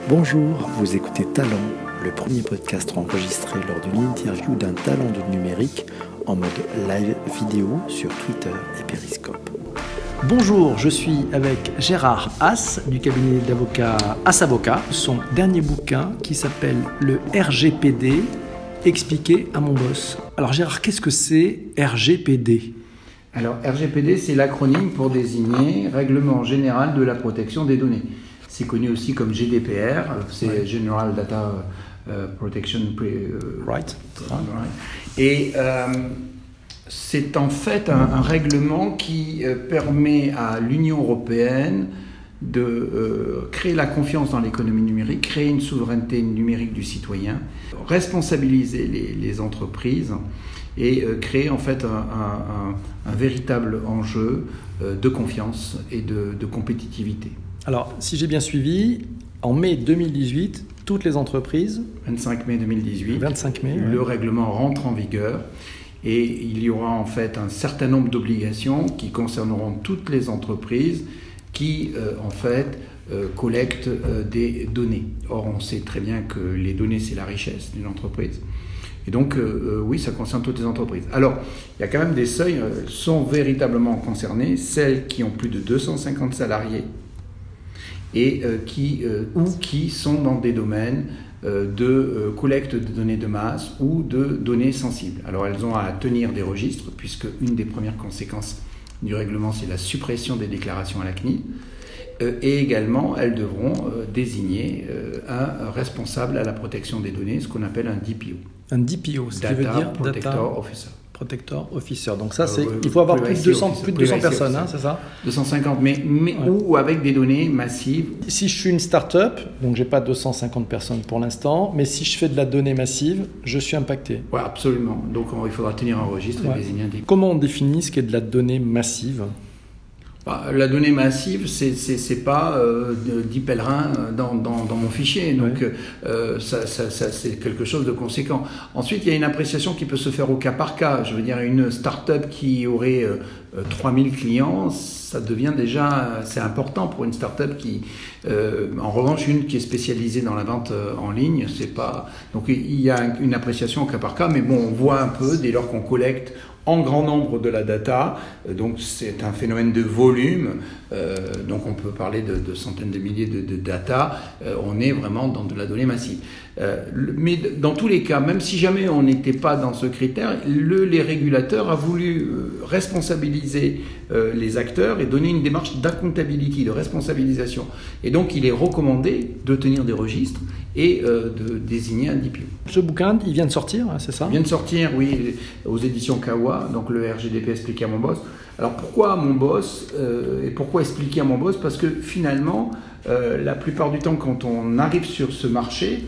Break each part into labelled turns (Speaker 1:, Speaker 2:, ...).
Speaker 1: Bonjour, vous écoutez Talent, le premier podcast enregistré lors d'une interview d'un talent du numérique en mode live vidéo sur Twitter et Periscope. Bonjour, je suis avec Gérard Haas du cabinet d'avocats Haas Avocat. Son dernier bouquin qui s'appelle le RGPD, expliqué à mon boss. Alors Gérard, qu'est-ce que c'est RGPD ?
Speaker 2: Alors RGPD, c'est l'acronyme pour désigner Règlement général de la protection des données. C'est connu aussi comme GDPR, c'est General Data Protection
Speaker 1: Right.
Speaker 2: Et c'est en fait un règlement qui permet à l'Union européenne de créer la confiance dans l'économie numérique, créer une souveraineté numérique du citoyen, responsabiliser les entreprises et créer en fait un véritable enjeu de confiance et de compétitivité.
Speaker 1: Alors, si j'ai bien suivi, en mai 2018, toutes les entreprises...
Speaker 2: 25 mai 2018,
Speaker 1: 25 mai,
Speaker 2: le règlement rentre en vigueur et il y aura en fait un certain nombre d'obligations qui concerneront toutes les entreprises qui en fait collectent des données. Or, on sait très bien que les données, c'est la richesse d'une entreprise. Et donc, oui, ça concerne toutes les entreprises. Alors, il y a quand même des seuils, sont véritablement concernées celles qui ont plus de 250 salariés et qui sont dans des domaines de collecte de données de masse ou de données sensibles. Alors, elles ont à tenir des registres, puisque une des premières conséquences du règlement, c'est la suppression des déclarations à la CNIL. Et également, elles devront désigner un responsable à la protection des données, ce qu'on appelle un DPO.
Speaker 1: Un DPO, ce qui veut dire
Speaker 2: Protector Officer.
Speaker 1: Protector Officer. Donc ça, c'est, il faut avoir plus de 200 personnes, hein, c'est ça ?
Speaker 2: 250, mais ou avec des données massives.
Speaker 1: Si je suis une start-up, donc j'ai pas 250 personnes pour l'instant, mais si je fais de la donnée massive, je suis impacté.
Speaker 2: Oui, absolument. Donc il faudra tenir un registre et désigner un DPO.
Speaker 1: Comment on définit ce qu'est de la donnée massive ?
Speaker 2: La donnée massive, c'est pas 10 pèlerins dans mon fichier, donc ça c'est quelque chose de conséquent. Ensuite, il y a une appréciation qui peut se faire au cas par cas. Je veux dire, une start-up qui aurait 3000 clients, ça devient déjà c'est important pour une start-up qui, en revanche, une qui est spécialisée dans la vente en ligne, c'est pas. Donc il y a une appréciation au cas par cas, mais bon, on voit un peu dès lors qu'on collecte en grand nombre de la data, donc c'est un phénomène de volume, donc on peut parler de centaines de milliers de data, on est vraiment dans de la donnée massive. Mais dans tous les cas, même si jamais on n'était pas dans ce critère, les régulateurs ont voulu responsabiliser les acteurs et donner une démarche d'accountability, de responsabilisation. Et donc il est recommandé de tenir des registres et de désigner un DPO.
Speaker 1: Ce bouquin, il vient de sortir, c'est ça ?
Speaker 2: Il vient de sortir, oui, aux éditions Kawa, donc le RGDP expliqué à mon boss. Alors pourquoi à mon boss et pourquoi expliquer à mon boss ? Parce que finalement, la plupart du temps, quand on arrive sur ce marché,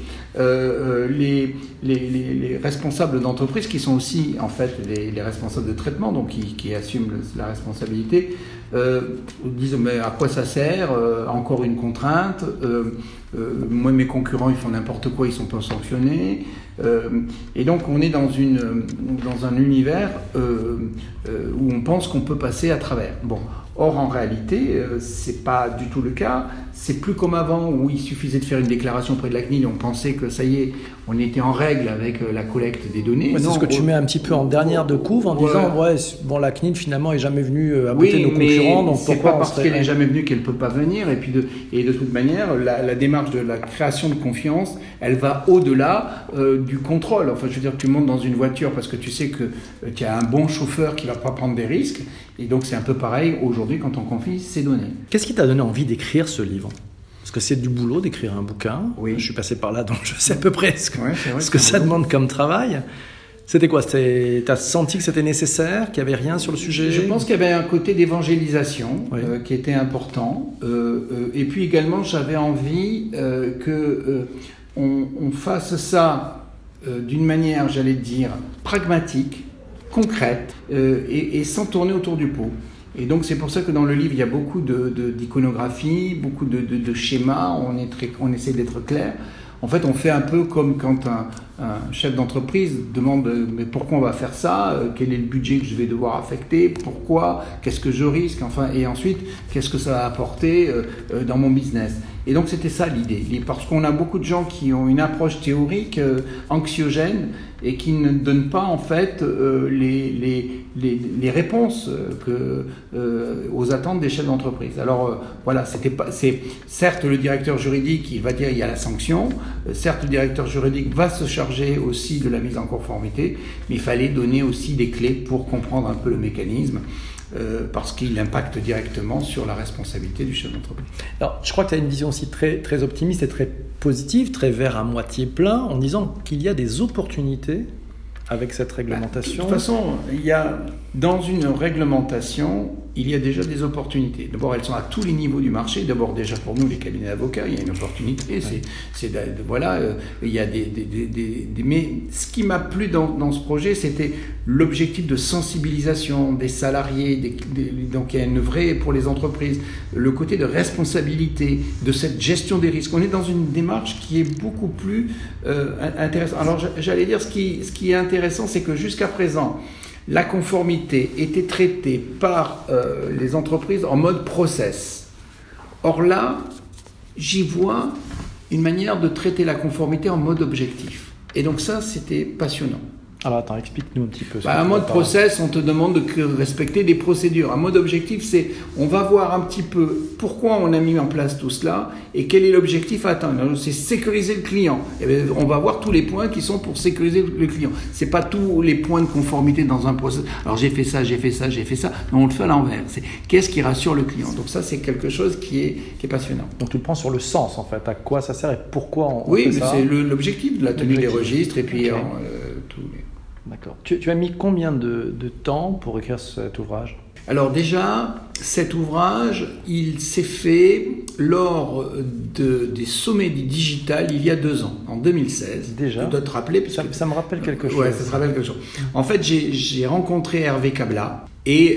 Speaker 2: les responsables d'entreprise, qui sont aussi en fait les responsables de traitement, donc qui assument la responsabilité, disent mais à quoi ça sert ? Encore une contrainte. Moi, mes concurrents, ils font n'importe quoi, ils sont pas sanctionnés. Et donc, on est dans un univers où on pense qu'on peut passer à travers. Bon. Or, en réalité, c'est pas du tout le cas. C'est plus comme avant où il suffisait de faire une déclaration auprès de la CNIL et on pensait que ça y est, on était en règle avec la collecte des données.
Speaker 1: Ouais, c'est ce que tu mets un petit peu en dernière de couve en disant la CNIL finalement est jamais venue abuter nos concurrents. Donc
Speaker 2: c'est pas parce qu'elle est jamais venue qu'elle peut pas venir. Et puis de toute manière, la démarche de la création de confiance, elle va au-delà du contrôle. Enfin, je veux dire, tu montes dans une voiture parce que tu sais que tu as un bon chauffeur qui va pas prendre des risques. Et donc c'est un peu pareil aujourd'hui quand on confie ses données.
Speaker 1: Qu'est-ce qui t'a donné envie d'écrire ce livre ? Parce que c'est du boulot d'écrire un bouquin.
Speaker 2: Oui.
Speaker 1: Je suis passé par là, donc je sais à peu près ce que ça demande comme travail. C'était quoi ? T'as senti que c'était nécessaire, qu'il n'y avait rien sur le sujet ?
Speaker 2: Je pense qu'il y avait un côté d'évangélisation qui était important. Et puis également, j'avais envie qu'on fasse ça d'une manière, j'allais dire, pragmatique, concrète et sans tourner autour du pot. Et donc c'est pour ça que dans le livre il y a beaucoup d'iconographie, beaucoup de schémas, on essaie d'être clair. En fait on fait un peu comme quand un chef d'entreprise demande mais pourquoi on va faire ça, quel est le budget que je vais devoir affecter, pourquoi, qu'est-ce que je risque, enfin, et ensuite qu'est-ce que ça va apporter dans mon business. Et donc c'était ça l'idée, parce qu'on a beaucoup de gens qui ont une approche théorique anxiogène et qui ne donnent pas en fait les réponses aux attentes des chefs d'entreprise. Alors voilà, c'est certes le directeur juridique, il va dire il y a la sanction, certes le directeur juridique va se charger aussi de la mise en conformité, mais il fallait donner aussi des clés pour comprendre un peu le mécanisme. Parce qu'il impacte directement sur la responsabilité du chef d'entreprise.
Speaker 1: Alors, je crois que tu as une vision aussi très, très optimiste et très positive, très verre à moitié plein, en disant qu'il y a des opportunités avec cette réglementation.
Speaker 2: De toute façon, il y a, dans une réglementation, il y a déjà des opportunités. D'abord, elles sont à tous les niveaux du marché. D'abord, déjà pour nous, les cabinets d'avocats, il y a une opportunité. Voilà, il y a mais ce qui m'a plu dans ce projet, c'était l'objectif de sensibilisation des salariés. Donc, il y a une vraie, pour les entreprises, le côté de responsabilité, de cette gestion des risques. On est dans une démarche qui est beaucoup plus intéressante. Alors, j'allais dire, ce qui est intéressant, c'est que jusqu'à présent, la conformité était traitée par les entreprises en mode process. Or là, j'y vois une manière de traiter la conformité en mode objectif. Et donc ça, c'était passionnant.
Speaker 1: Alors attends, explique-nous un petit peu.
Speaker 2: Un mode process, on te demande de respecter des procédures. Un mode objectif, c'est on va voir un petit peu pourquoi on a mis en place tout cela et quel est l'objectif à atteindre. C'est sécuriser le client. Et bien, on va voir tous les points qui sont pour sécuriser le client. C'est pas tous les points de conformité dans un process. Alors j'ai fait ça, mais on le fait à l'envers. C'est qu'est-ce qui rassure le client. Donc ça, c'est quelque chose qui est passionnant.
Speaker 1: Donc tu le prends sur le sens en fait. À quoi ça sert et pourquoi on
Speaker 2: fait
Speaker 1: ça.
Speaker 2: Oui, mais c'est l'objectif de la tenue des registres et puis tout.
Speaker 1: D'accord. Tu as mis combien de temps pour écrire cet ouvrage ?
Speaker 2: Alors déjà, cet ouvrage, il s'est fait lors des sommets du digital il y a 2 ans, en 2016.
Speaker 1: Déjà ?
Speaker 2: Tu dois te rappeler.
Speaker 1: Ça me rappelle quelque chose.
Speaker 2: Ouais, ça te rappelle quelque chose. En fait, j'ai rencontré Hervé Cabla et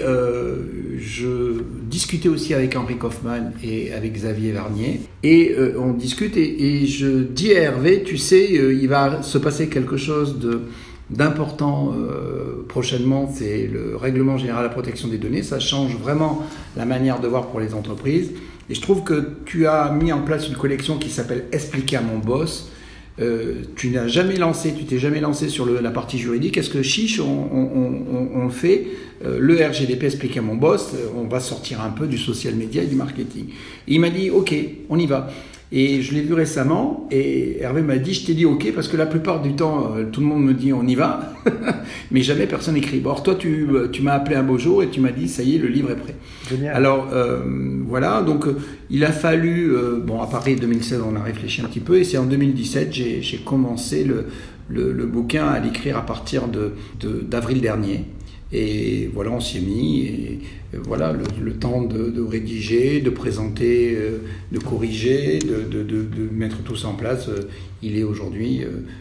Speaker 2: je discutais aussi avec Henri Kaufmann et avec Xavier Varnier. Et on discute et je dis à Hervé, tu sais, il va se passer quelque chose d'important prochainement, c'est le règlement général de la protection des données. Ça change vraiment la manière de voir pour les entreprises. Et je trouve que tu as mis en place une collection qui s'appelle « Expliquer à mon boss ». Tu t'es jamais lancé sur la partie juridique. Est-ce que chiche, on fait le RGDP Expliquer à mon boss, on va sortir un peu du social media et du marketing. Et il m'a dit « Ok, on y va ». Et je l'ai vu récemment et Hervé m'a dit, je t'ai dit ok parce que la plupart du temps tout le monde me dit on y va, mais jamais personne n'écrit. Bon, alors toi tu m'as appelé un beau jour et tu m'as dit ça y est, le livre est prêt.
Speaker 1: Génial.
Speaker 2: Alors voilà, donc il a fallu, à Paris 2016 on a réfléchi un petit peu et c'est en 2017 j'ai commencé le bouquin à l'écrire à partir d'avril dernier. Et voilà, on s'y est mis, et voilà, le temps de rédiger, de présenter, de corriger, de mettre tout ça en place, il est aujourd'hui,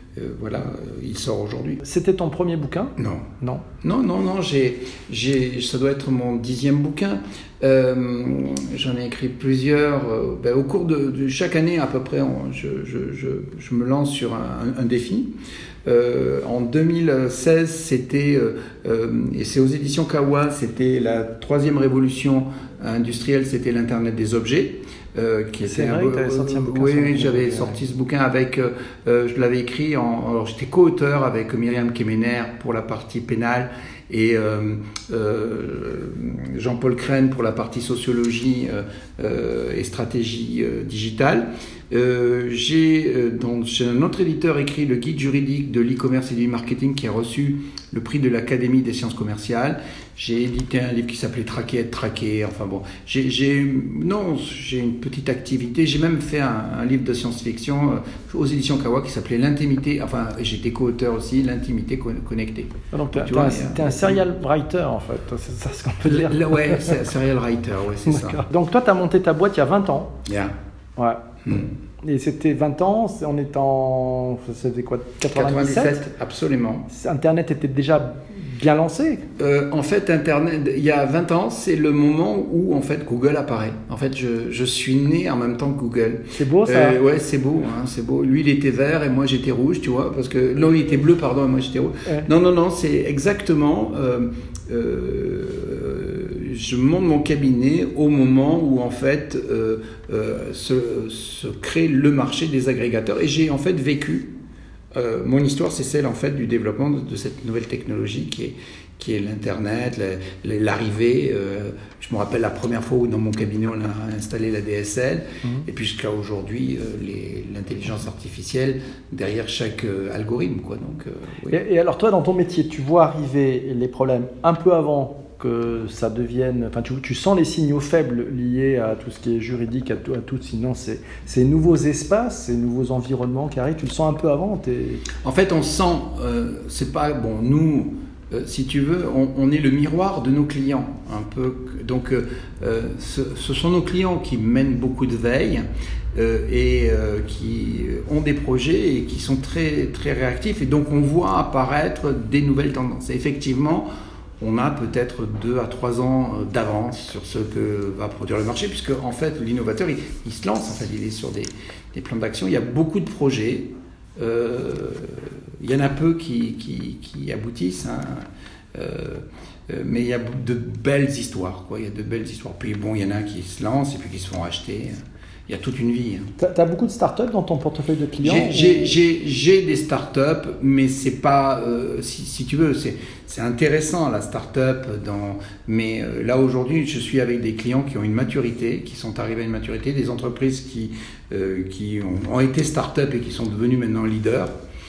Speaker 2: il sort aujourd'hui.
Speaker 1: C'était ton premier bouquin ?
Speaker 2: Non, ça doit être mon 10e bouquin. J'en ai écrit plusieurs. Au cours de chaque année, à peu près, je me lance sur un défi. En 2016, c'était, et c'est aux éditions Kawa, c'était la 3e révolution industrielle, c'était l'Internet des objets.
Speaker 1: C'est vrai que tu avais sorti un bouquin.
Speaker 2: Oui, j'avais sorti ce bouquin avec, je l'avais écrit, alors j'étais co-auteur avec Myriam Kemener pour la partie pénale et Jean-Paul Crène pour la partie sociologie et stratégie digitale. J'ai chez un autre éditeur écrit le guide juridique de l'e-commerce et du marketing qui a reçu le prix de l'Académie des sciences commerciales. J'ai édité un livre qui s'appelait Traquer, être traqué. Enfin bon, j'ai une petite activité. J'ai même fait un livre de science-fiction aux éditions Kawa qui s'appelait L'intimité. Enfin, j'étais co-auteur aussi, L'intimité connectée.
Speaker 1: Donc t'es un serial writer en fait. C'est ça ce qu'on peut dire.
Speaker 2: Ouais, serial writer, ouais, c'est ça.
Speaker 1: Donc toi, t'as monté ta boîte il y a 20 ans.
Speaker 2: Yeah.
Speaker 1: Ouais. Et c'était 20 ans, on est en... C'était quoi, 97
Speaker 2: absolument.
Speaker 1: Internet était déjà bien lancé.
Speaker 2: En fait, Internet, il y a 20 ans, c'est le moment où en fait Google apparaît. En fait, je suis né en même temps que Google.
Speaker 1: C'est beau ça.
Speaker 2: Ouais, c'est beau, hein, c'est beau. Lui, il était vert et moi j'étais rouge, tu vois, parce que non, il était bleu, pardon, et moi j'étais rouge. Ouais. Non, c'est exactement. Je monte mon cabinet au moment où en fait se crée le marché des agrégateurs et j'ai en fait vécu. Mon histoire, c'est celle en fait du développement de cette nouvelle technologie qui est l'Internet, l'arrivée. Je me rappelle la première fois où dans mon cabinet on a installé la DSL, et puis jusqu'à aujourd'hui l'intelligence artificielle derrière chaque algorithme, quoi. Donc,
Speaker 1: oui. Et alors toi, dans ton métier, tu vois arriver les problèmes un peu avant que ça devienne, enfin tu sens les signaux faibles liés à tout ce qui est juridique, à tout, sinon ces nouveaux espaces, ces nouveaux environnements qui arrivent, tu le sens un peu avant.
Speaker 2: En fait, on sent, c'est pas bon. Nous, si tu veux, on est le miroir de nos clients, un peu. Donc, ce sont nos clients qui mènent beaucoup de veille et qui ont des projets et qui sont très très réactifs. Et donc, on voit apparaître des nouvelles tendances. Et effectivement, on a peut-être 2 à 3 ans d'avance sur ce que va produire le marché, puisque en fait l'innovateur il se lance, en fait il est sur des plans d'action. Il y a beaucoup de projets, il y en a peu qui aboutissent, hein. Mais il y a de belles histoires, quoi. Il y a de belles histoires. Puis bon, il y en a qui se lancent et puis qui se font acheter. Il y a toute une vie.
Speaker 1: Tu as beaucoup de startups dans ton portefeuille de clients?
Speaker 2: J'ai des startups, mais c'est pas, si tu veux, c'est intéressant la startup. Mais là aujourd'hui, je suis avec des clients qui ont une maturité, qui sont arrivés à une maturité, des entreprises qui ont été startups et qui sont devenues maintenant leaders,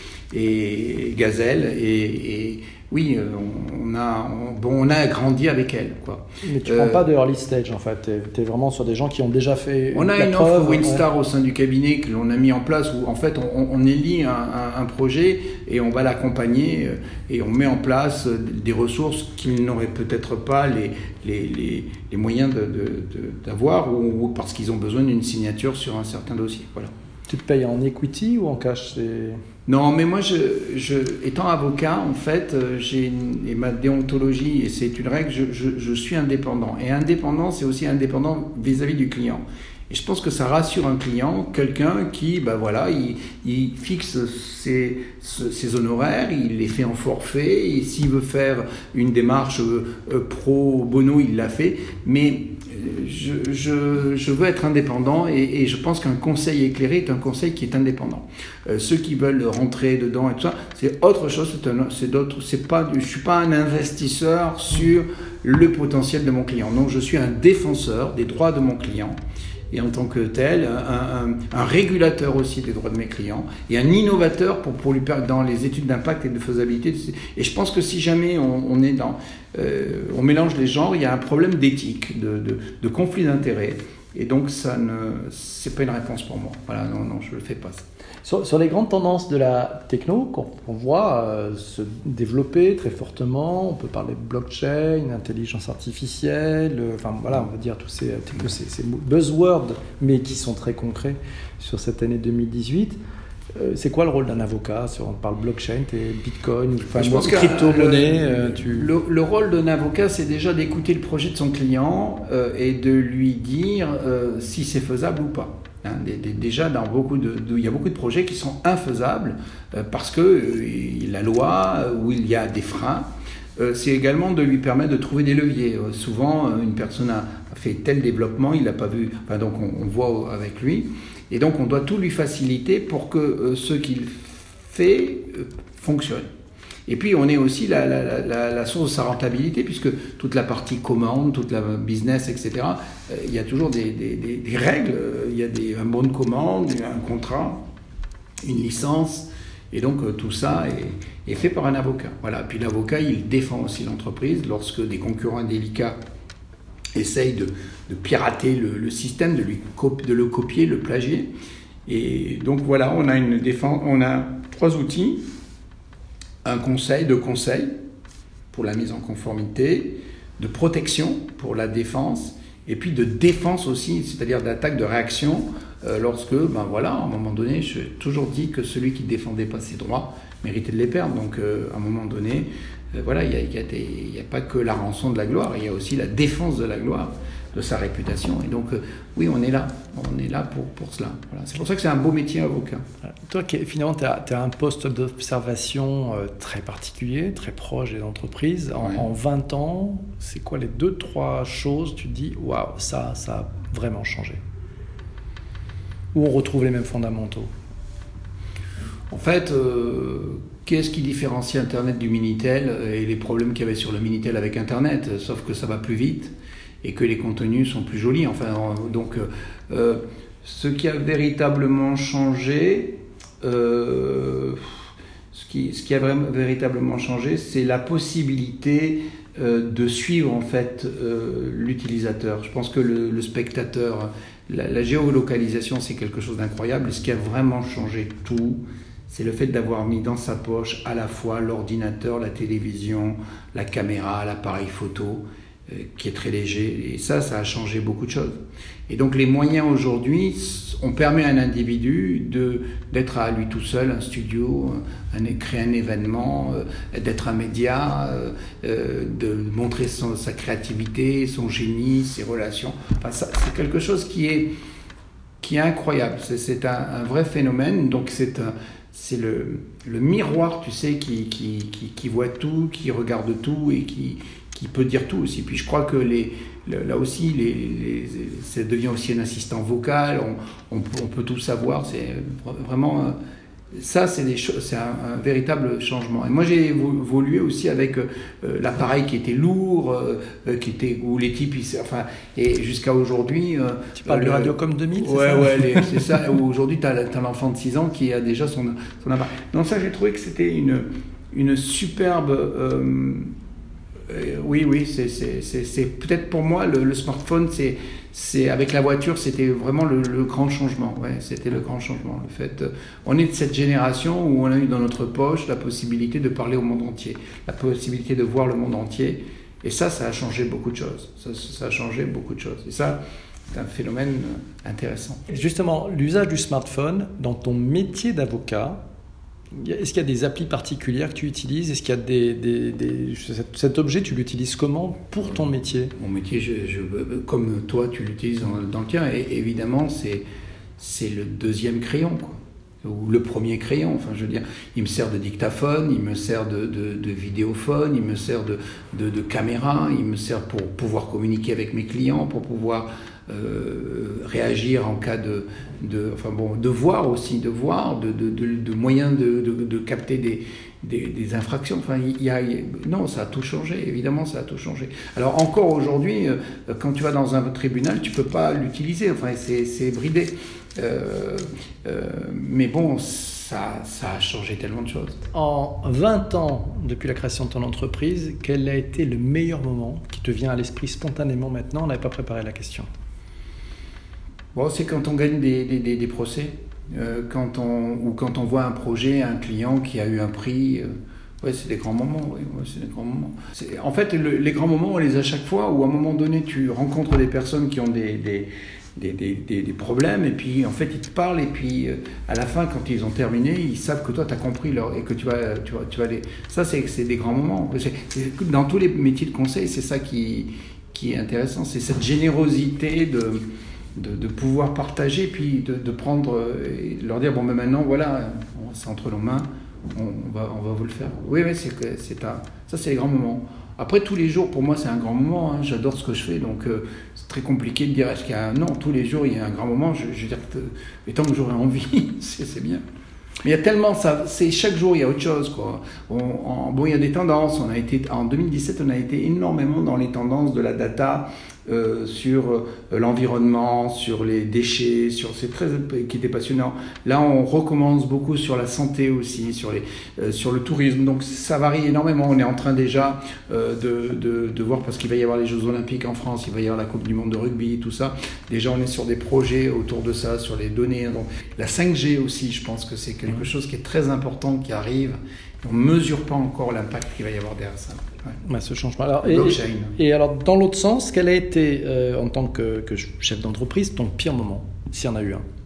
Speaker 2: et Gazelle, et oui, on a grandi avec elles, quoi.
Speaker 1: Mais tu ne prends pas de early stage, en fait. Tu es vraiment sur des gens qui ont déjà fait
Speaker 2: on a une offre Winstar au sein du cabinet que l'on a mis en place où, en fait, on élit un projet et on va l'accompagner et on met en place des ressources qu'ils n'auraient peut-être pas les moyens d'avoir ou parce qu'ils ont besoin d'une signature sur un certain dossier. Voilà.
Speaker 1: Tu te payes en equity ou en cash?
Speaker 2: Non, mais moi, étant avocat, en fait, j'ai ma déontologie, et c'est une règle, je suis indépendant. Et indépendant, c'est aussi indépendant vis-à-vis du client. Et je pense que ça rassure un client, quelqu'un qui, il fixe ses honoraires, il les fait en forfait, et s'il veut faire une démarche pro bono, il l'a fait. Mais je veux être indépendant et je pense qu'un conseil éclairé est un conseil qui est indépendant. Ceux qui veulent rentrer dedans et tout ça, c'est autre chose, je suis pas un investisseur sur le potentiel de mon client. Non, je suis un défenseur des droits de mon client. Et en tant que tel, un régulateur aussi des droits de mes clients et un innovateur pour lui permettre dans les études d'impact et de faisabilité. Et je pense que si jamais on mélange les genres, il y a un problème d'éthique, de conflit d'intérêts. Et donc, c'est pas une réponse pour moi. Voilà, non, je le fais pas.
Speaker 1: Sur les grandes tendances de la techno qu'on voit se développer très fortement, on peut parler de blockchain, intelligence artificielle, on va dire tous ces buzzwords, mais qui sont très concrets sur cette année 2018. C'est quoi le rôle d'un avocat? Si on parle blockchain, Bitcoin, crypto-monnaie.
Speaker 2: Le rôle d'un avocat, c'est déjà d'écouter le projet de son client et de lui dire si c'est faisable ou pas. Déjà, il y a beaucoup de projets qui sont infaisables parce que la loi, où il y a des freins. C'est également de lui permettre de trouver des leviers. Souvent, une personne a fait tel développement, il l'a pas vu, donc on voit avec lui. Et donc, on doit tout lui faciliter pour que ce qu'il fait fonctionne. Et puis, on est aussi la source de sa rentabilité, puisque toute la partie commande, toute la business, etc., il y a toujours des règles. Il y a un bon de commande, un contrat, une licence. Et donc, tout ça est fait par un avocat. Voilà. Puis l'avocat, il défend aussi l'entreprise lorsque des concurrents indélicats essayent de pirater le système, de le copier, le plagier. Et donc, voilà, on a 3 outils. Un conseil pour la mise en conformité, de protection pour la défense, et puis de défense aussi, c'est-à-dire d'attaque, de réaction lorsque, à un moment donné, j'ai toujours dit que celui qui ne défendait pas ses droits méritait de les perdre. Donc, à un moment donné, il n'y a pas que la rançon de la gloire, il y a aussi la défense de la gloire, de sa réputation. Et donc, oui, on est là pour cela. Voilà. C'est pour ça que c'est un beau métier, avocat.
Speaker 1: Toi, finalement, tu as un poste d'observation très particulier, très proche des entreprises. En 20 ans, c'est quoi les 2-3 choses, tu te dis, waouh, ça a vraiment changé? Où on retrouve les mêmes fondamentaux?
Speaker 2: En fait, qu'est-ce qui différencie Internet du Minitel et les problèmes qu'il y avait sur le Minitel avec Internet? Sauf que ça va plus vite et que les contenus sont plus jolis. Ce qui a véritablement changé, véritablement changé, c'est la possibilité de suivre en fait l'utilisateur. Je pense que le spectateur, la géolocalisation, c'est quelque chose d'incroyable. Et ce qui a vraiment changé tout, c'est le fait d'avoir mis dans sa poche à la fois l'ordinateur, la télévision, la caméra, l'appareil photo, qui est très léger. Et ça a changé beaucoup de choses. Et donc les moyens aujourd'hui, on permet à un individu d'être à lui tout seul, un studio, créer un événement, d'être un média, de montrer sa créativité, son génie, ses relations. Enfin, c'est quelque chose qui est incroyable. C'est un vrai phénomène. Donc c'est le miroir, tu sais, qui voit tout, qui regarde tout et qui peut dire tout aussi. Puis je crois que là aussi, ça devient aussi un assistant vocal, on peut tout savoir, c'est vraiment... Ça, c'est un véritable changement. Et moi, j'ai évolué aussi avec l'appareil qui était lourd, où les types... et jusqu'à aujourd'hui...
Speaker 1: tu parles de Radiocom 2000, c'est
Speaker 2: ça?
Speaker 1: Ouais,
Speaker 2: c'est ça. Où aujourd'hui, tu as l'enfant de 6 ans qui a déjà son appareil. Donc ça, j'ai trouvé que c'était une superbe... oui, c'est peut-être pour moi le smartphone, c'est avec la voiture, c'était vraiment le grand changement. Ouais, c'était le grand changement. Le fait, on est de cette génération où on a eu dans notre poche la possibilité de parler au monde entier, la possibilité de voir le monde entier, et ça a changé beaucoup de choses. Ça a changé beaucoup de choses. Et ça, c'est un phénomène intéressant.
Speaker 1: Justement, l'usage du smartphone dans ton métier d'avocat. Est-ce qu'il y a des applis particulières que tu utilises? Est-ce qu'il y a cet objet, tu l'utilises comment pour ton métier?
Speaker 2: Mon métier, comme toi, tu l'utilises dans le tien. Et évidemment, c'est le deuxième crayon, quoi. Ou le premier crayon. Enfin, je veux dire, il me sert de dictaphone, il me sert de vidéophone, il me sert de caméra, il me sert pour pouvoir communiquer avec mes clients, pour pouvoir réagir en cas de voir aussi, de moyens de capter des infractions. Enfin, non, ça a tout changé, évidemment, ça a tout changé. Alors encore aujourd'hui, quand tu vas dans un tribunal, tu peux pas l'utiliser, enfin, c'est bridé. Mais bon, ça a changé tellement de choses.
Speaker 1: En 20 ans, depuis la création de ton entreprise, quel a été le meilleur moment qui te vient à l'esprit spontanément maintenant? On n'avait pas préparé la question.
Speaker 2: Bon, c'est quand on gagne des procès, quand on voit un projet, un client qui a eu un prix. Ouais, c'est des grands moments. Ouais, c'est des grands moments. En fait, les grands moments, on les a chaque fois où à un moment donné, tu rencontres des personnes qui ont des problèmes, et puis en fait ils te parlent, et puis à la fin, quand ils ont terminé, ils savent que toi tu as compris et que tu vas les... Ça, c'est des grands moments. Dans tous les métiers de conseil, c'est ça qui est intéressant, c'est cette générosité de pouvoir partager, puis de prendre et de leur dire, bon, mais maintenant, voilà, c'est entre nos mains, on va vous le faire. Oui, ça, c'est les grands moments. Après, tous les jours, pour moi, c'est un grand moment. Hein. J'adore ce que je fais, donc c'est très compliqué de dire est-ce qu'il y a non, tous les jours, il y a un grand moment. Je veux dire, et tant que j'aurai envie, c'est bien. Mais il y a tellement, chaque jour, il y a autre chose, quoi. Il y a des tendances. En 2017, on a été énormément dans les tendances de la data, sur l'environnement, sur les déchets, qui était passionnant. Là, on recommence beaucoup sur la santé aussi, sur le tourisme. Donc ça varie énormément. On est en train déjà de voir, parce qu'il va y avoir les Jeux Olympiques en France, il va y avoir la Coupe du Monde de rugby, tout ça. Déjà, on est sur des projets autour de ça, sur les données. Donc, la 5G aussi, je pense que c'est quelque chose qui est très important, qui arrive. On ne mesure pas encore l'impact qu'il va y avoir derrière ça.
Speaker 1: Ouais, ce changement. Alors, et alors, dans l'autre sens, quel a été, en tant que chef d'entreprise, ton pire moment, s'il y en a eu un?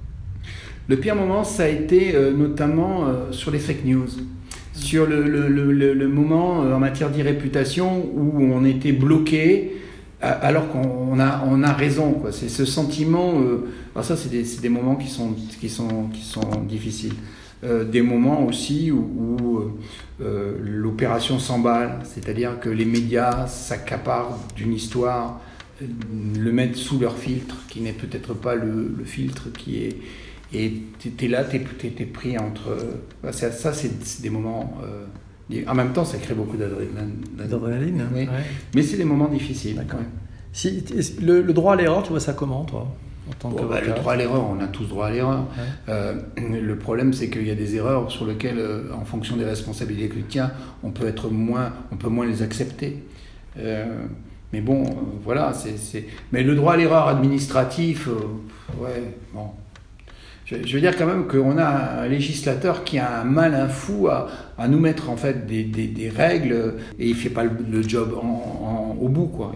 Speaker 2: Le pire moment, ça a été notamment sur les fake news. Sur le moment en matière d'irréputation où on était bloqué alors qu'on a raison, quoi. C'est ce sentiment. Alors ça, c'est des moments qui sont difficiles. Des moments aussi où l'opération s'emballe, c'est-à-dire que les médias s'accaparent d'une histoire, le mettent sous leur filtre, qui n'est peut-être pas le filtre qui est. Et t'es là, t'es pris entre. Ça, c'est des moments. En même temps, ça crée beaucoup
Speaker 1: d'adrénaline.
Speaker 2: Oui.
Speaker 1: Ouais.
Speaker 2: Mais c'est des moments difficiles.
Speaker 1: D'accord. Si, le droit à l'erreur, tu vois ça comment, toi, en tant qu'avocat ?
Speaker 2: Le droit à l'erreur, on a tous droit à l'erreur. Ouais. Le problème, c'est qu'il y a des erreurs sur lesquelles, en fonction des responsabilités que tu tiens, on peut moins les accepter. Mais bon, voilà. Mais le droit à l'erreur administratif, ouais, bon. Je veux dire quand même qu'on a un législateur qui a un malin fou à nous mettre en fait des règles et il fait pas le job au bout, quoi.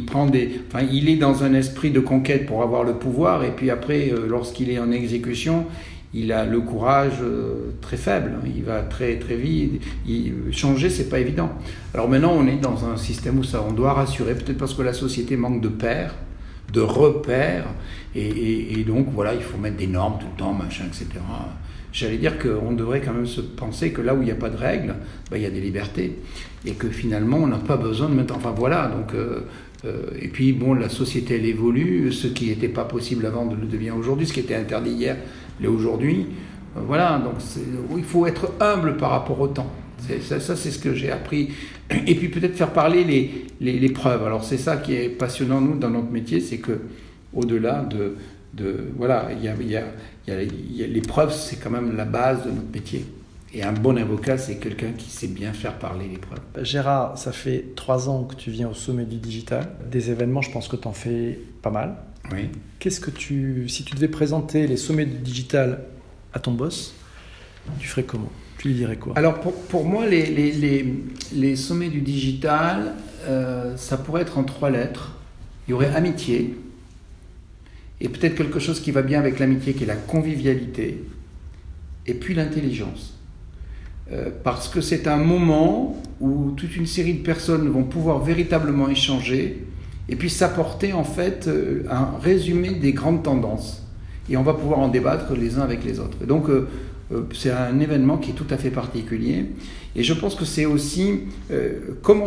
Speaker 2: Il est dans un esprit de conquête pour avoir le pouvoir et puis après lorsqu'il est en exécution, il a le courage très faible. Il va très très vite. Changer, c'est pas évident. Alors maintenant, on est dans un système où on doit rassurer, peut-être parce que la société manque de pairs, de repères, et donc voilà, il faut mettre des normes tout le temps, machin, etc. J'allais dire qu'on devrait quand même se penser que là où il n'y a pas de règles, il y a des libertés, et que finalement on n'a pas besoin de mettre. Enfin voilà, donc et puis bon, la société elle évolue, ce qui n'était pas possible avant le devient aujourd'hui, ce qui était interdit hier l'est aujourd'hui. Voilà, donc il faut être humble par rapport au temps. Ça, c'est ce que j'ai appris. Et puis peut-être faire parler les preuves. Alors c'est ça qui est passionnant, nous, dans notre métier, c'est que au-delà voilà, il y a les preuves, c'est quand même la base de notre métier. Et un bon avocat, c'est quelqu'un qui sait bien faire parler les preuves.
Speaker 1: Gérard, ça fait 3 ans que tu viens au sommet du digital. Des événements, je pense que tu en fais pas mal.
Speaker 2: Oui.
Speaker 1: Si tu devais présenter les sommets du digital à ton boss, tu ferais comment ? Tu lui dirais quoi ?
Speaker 2: Alors pour moi, les sommets du digital, ça pourrait être en 3 lettres. Il y aurait amitié, et peut-être quelque chose qui va bien avec l'amitié, qui est la convivialité, et puis l'intelligence. Parce que c'est un moment où toute une série de personnes vont pouvoir véritablement échanger, et puis s'apporter en fait un résumé des grandes tendances. Et on va pouvoir en débattre les uns avec les autres. Et donc, c'est un événement qui est tout à fait particulier. Et je pense que c'est aussi, comme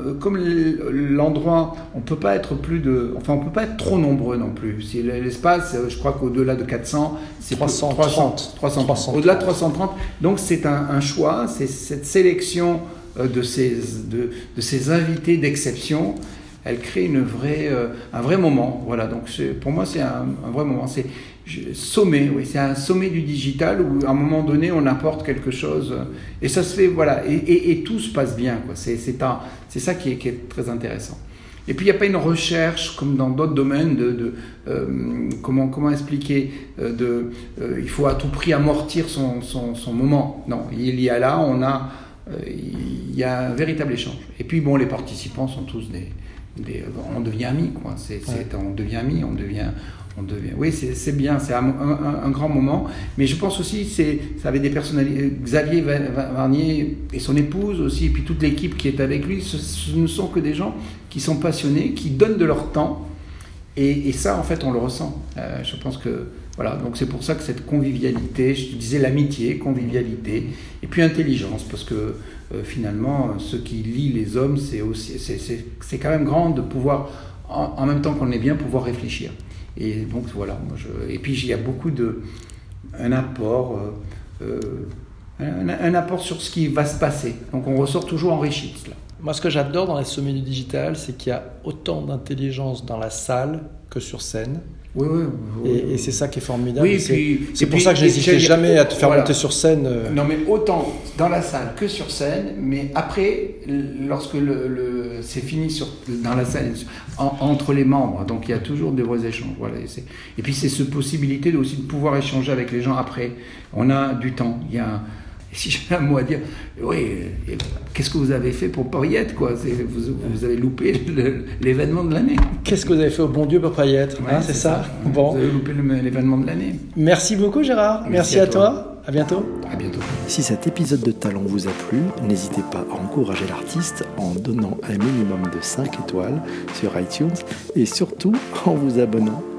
Speaker 2: l'endroit, on peut pas être on peut pas être trop nombreux non plus. Si l'espace, je crois qu'au-delà de 400, c'est 330. Au-delà de 330. Donc c'est un choix, c'est cette sélection de ces invités d'exception. Elle crée un vrai moment. Voilà. Donc pour moi, c'est un vrai moment. C'est un sommet du digital où à un moment donné on apporte quelque chose et ça se fait, voilà, et tout se passe bien, quoi. C'est ça qui est très intéressant. Et puis il n'y a pas une recherche comme dans d'autres domaines comment expliquer il faut à tout prix amortir son moment. Non, il y a là il y a un véritable échange. Et puis bon, les participants sont tous on devient amis, quoi. On devient amis, on devient. Oui, c'est bien, c'est un grand moment. Mais je pense aussi, ça avait des personnalités. Xavier Varnier et son épouse aussi, et puis toute l'équipe qui est avec lui, ce ne sont que des gens qui sont passionnés, qui donnent de leur temps. Et ça, en fait, on le ressent. Je pense que voilà. Donc c'est pour ça que cette convivialité, je te disais l'amitié, convivialité, et puis intelligence, parce que finalement, ce qui lie les hommes, c'est quand même grand de pouvoir, en même temps qu'on est bien, pouvoir réfléchir. Et donc voilà, et puis il y a beaucoup un apport sur ce qui va se passer. Donc on ressort toujours enrichi de cela.
Speaker 1: Moi, ce que j'adore dans les sommets du digital, c'est qu'il y a autant d'intelligence dans la salle que sur scène.
Speaker 2: Oui.
Speaker 1: Et c'est ça qui est formidable.
Speaker 2: Oui,
Speaker 1: c'est pour ça que je n'hésitais jamais à te faire monter sur scène.
Speaker 2: Non, mais autant dans la salle que sur scène, mais après, lorsque c'est fini dans la salle, entre les membres, donc il y a toujours des vrais échanges. Voilà, et puis c'est cette possibilité aussi de pouvoir échanger avec les gens après. On a du temps. Il Et si j'avais un mot à dire, oui, qu'est-ce que vous avez fait pour Payette, quoi? Vous avez loupé l'événement de l'année.
Speaker 1: Qu'est-ce que vous avez fait au bon Dieu pour Payette, c'est ça. Bon.
Speaker 2: Vous avez loupé l'événement de l'année.
Speaker 1: Merci beaucoup Gérard, merci à toi. À bientôt.
Speaker 2: À bientôt.
Speaker 1: Si cet épisode de Talent vous a plu, n'hésitez pas à encourager l'artiste en donnant un minimum de 5 étoiles sur iTunes et surtout en vous abonnant.